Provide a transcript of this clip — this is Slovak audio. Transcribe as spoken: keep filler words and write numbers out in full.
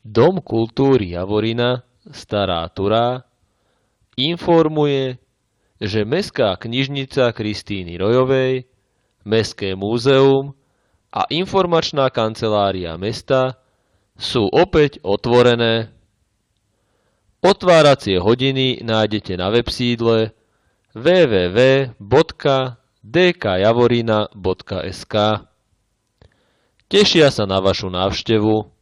Dom kultúry Javorina, Stará Turá, informuje, že Mestská knižnica Kristíny Rojovej, Mestské múzeum a informačná kancelária mesta sú opäť otvorené. Otváracie hodiny nájdete na websídle w w w bodka d k javorina bodka es ka. Tešia sa na vašu návštevu.